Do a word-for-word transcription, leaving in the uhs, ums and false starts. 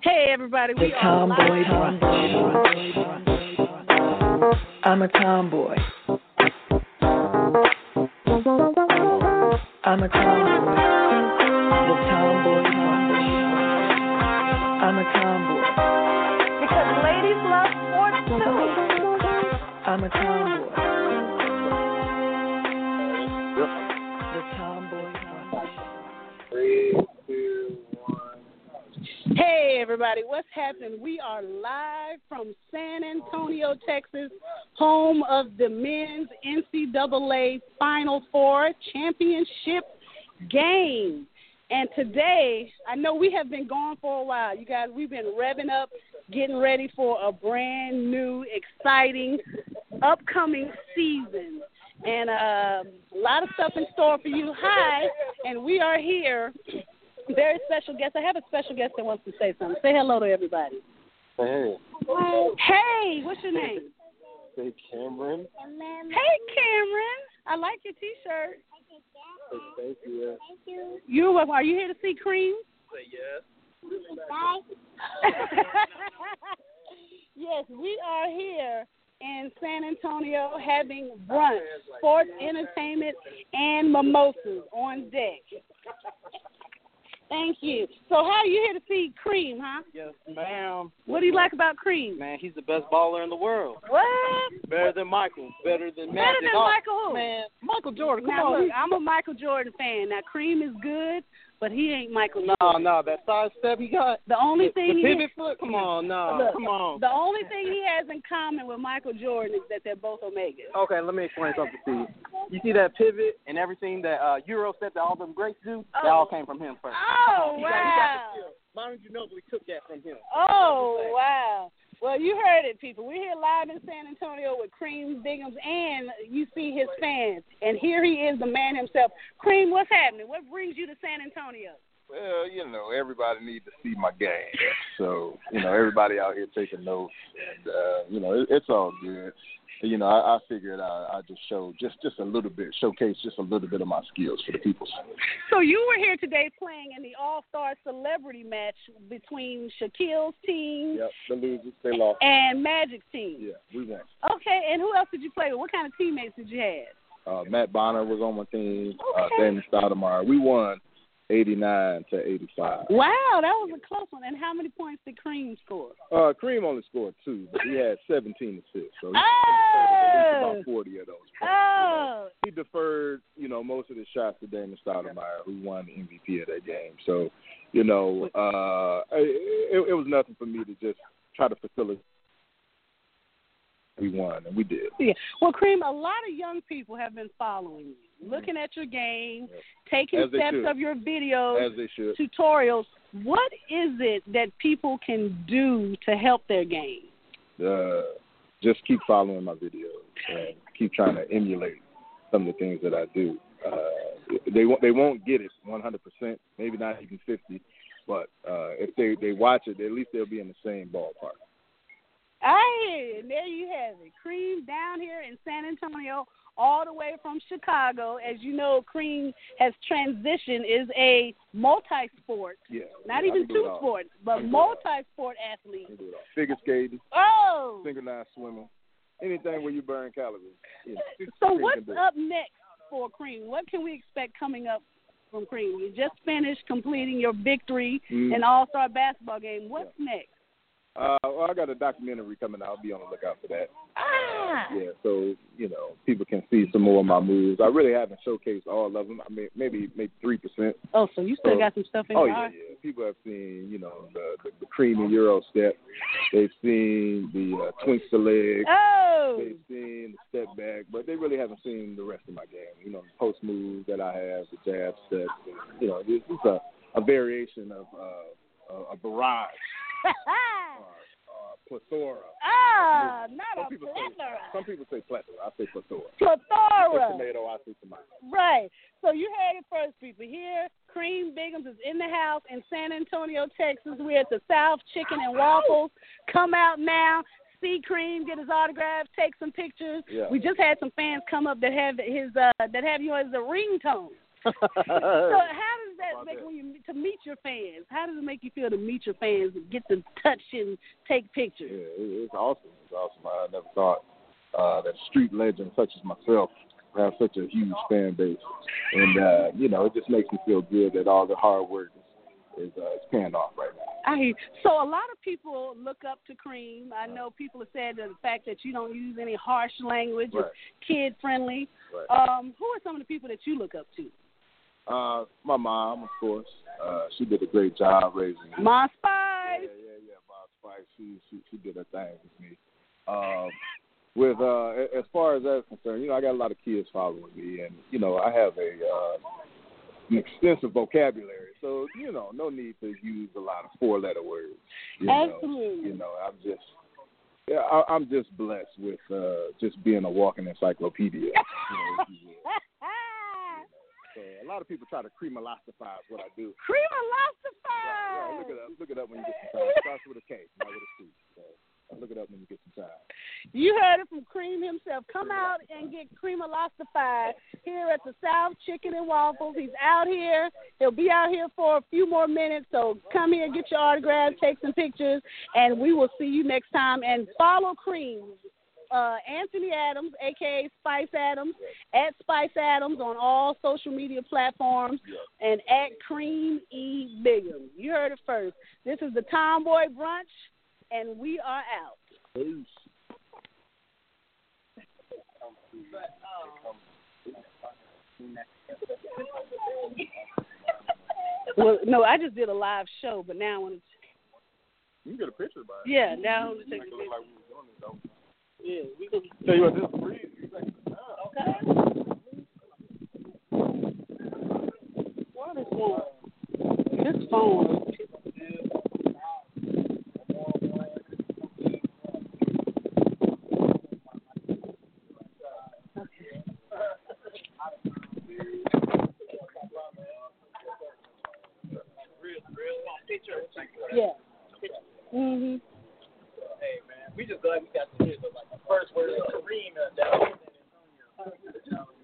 Hey everybody, we The are tomboy live. brunch. I'm a tomboy. I'm a tomboy. The tomboy brunch. I'm a tomboy. Because ladies love sports too. I'm a tomboy. The tomboy brunch. Three, two, one. Hey everybody, what's happening? We are live from San Antonio, Texas, home of the men's N C double A Final Four championship game. And today, I know we have been gone for a while. You guys, we've been revving up, getting ready for a brand new, exciting, upcoming season. And uh, a lot of stuff in store for you. Hi, and we are here. Very special guest. I have a special guest that wants to say something. Say hello to everybody. Hey. Hey, what's your name? Say Cameron. Hey, Cameron. I like your T-shirt. Say thank you. You are you here to see Cream? Say yes. Yes, we are here in San Antonio having brunch, sports, entertainment, and mimosas on deck. Thank you. So how are you here to see Cream, huh? Yes, ma'am. What do you like about Cream? Man, he's the best baller in the world. What? Better than Michael. Better than Magic. Better than Oh, Michael who? Man, Michael Jordan. Come Now, on. look, I'm a Michael Jordan fan. Now, Cream is good, but he ain't Michael No, Jordan. no, that side step he got. The only the, thing the he pivot foot. Come on, no, Look, come on. The only thing he has in common with Michael Jordan is that they're both Omegas. Okay, let me explain something to you. You see that pivot and everything that uh, Euro step that all them greats do? Oh. That all came from him first. Oh, He wow. got, he got the skill. Manu Ginobili took that from him. Oh, wow. Well, you heard it, people. We're here live in San Antonio with Cream Biggums, and you see his fans. And here he is, the man himself. Cream, what's happening? What brings you to San Antonio? Well, you know, everybody needs to see my game. So, you know, everybody out here taking notes. And, uh, you know, it, it's all good. You know, I, I figured I, I just show just, just a little bit, showcase just a little bit of my skills for the people. So you were here today playing in the All-Star Celebrity match between Shaquille's team Yep, the losers, they lost. and Magic's team. Yeah, we won. Okay, and who else did you play with? What kind of teammates did you have? Uh, Matt Bonner was on my team. Uh, Okay. Damon Stoudemire. We won eighty-nine to eighty-five. Wow, that was a close one. And how many points did Cream score? Uh, Cream only scored two, but he had seventeen assists. So he Oh! about forty of those. Oh! He deferred, you know, most of the shots to Damon Stoudemire, who won the M V P of that game. So, you know, uh, it, it was nothing for me to just try to facilitate. We won, and we did. Yeah. Well, Cream, a lot of young people have been following you, looking at your game, Yep. taking As they steps should. of your videos, As they should. tutorials. What is it that people can do to help their game? Uh, just keep following my videos and keep trying to emulate some of the things that I do. Uh, they won't they won't get it one hundred percent, maybe not even fifty, but uh, if they, they watch it, at least they'll be in the same ballpark. I hear you. And there you have it. Cream down here in San Antonio, all the way from Chicago. As you know, Cream has transitioned, is a multi-sport, Yeah, not yeah, I even can do it two all. sports, but I can do it all. multi-sport athlete. I can do it all. Figure skating, Oh! synchronized swimming, anything where you burn calories. You know, So Cream what's can do it. up next for Cream? What can we expect coming up from Cream? You just finished completing your victory Mm. in All-Star basketball game. What's next? Uh, well, I got a documentary coming out. I'll be on the lookout for that. Ah! Yeah, so, you know, people can see some more of my moves. I really haven't showcased all of them. I mean, maybe maybe three percent. Oh, so you still So- got some stuff in Oh, your yeah, arm? yeah. People have seen, you know, the, the, the creamy Euro step. They've seen the uh, twinks the leg. Oh! They've seen the step back, but they really haven't seen the rest of my game. You know, the post moves that I have, the jab steps. And, you know, it's, it's a, a variation of uh, a, a barrage, or, or plethora. ah, not Some a people say plethora. some people say plethora. I say plethora. Plethora. Say tomato. I say tomato. Right. So you heard it first, people. Here, Cream Biggums is in the house in San Antonio, Texas. We're at the South Chicken and Waffles. Come out now. See Cream, get his autograph, take some pictures. Yeah. We just had some fans come up that have his uh, that have you as a ringtone. So how does that make when you to meet your fans? How does it make you feel to meet your fans and get to touch and take pictures? Yeah, it, it's awesome. It's awesome. I never thought uh, that street legends such as myself have such a huge fan base, and uh, you know, it just makes me feel good that all the hard work is is, uh, is paying off right now. I so a lot of people look up to Cream. I know people have said that the fact that you don't use any harsh language, Right. is kid friendly. Right. Um, who are some of the people that you look up to? Uh, my mom, of course, uh, she did a great job raising me. Ma Yeah, Spice. yeah, yeah. Mom Spice, she, she she did her thing with me. Um, with uh, as far as that's concerned, you know, I got a lot of kids following me, and you know, I have a uh, an extensive vocabulary, so you know, no need to use a lot of four-letter words. You Absolutely. Know, you know, I'm just. Yeah, I, I'm just blessed with uh, just being a walking encyclopedia. You know, if you will. So a lot of people try to creamologify what I do. Creamologify. Yeah, look it up. Look it up when you get some time. It starts with a K, not with a C. So look it up when you get some time. You heard it from Cream himself. Come out and get Creamologified here at the South Chicken and Waffles. He's out here. He'll be out here for a few more minutes. So come here, get your autograph, take some pictures, and we will see you next time. And follow Cream. Uh, Anthony Adams, a k a. Spice Adams, at Spice Adams on all social media platforms, and at Cream E. Bigham. You heard it first. This is the Tomboy Brunch, and we are out. Peace. Well, no, I just did a live show, but now I want to. You can get a picture by it. Yeah, now I want to take a Make it picture. look like we were doing this, though. Yeah, we can. Tell you what, this is free. Okay. What is going? This phone. Yeah. Mhm. Hey man, we just glad we got to hear the like the first word of Kareem uh, down.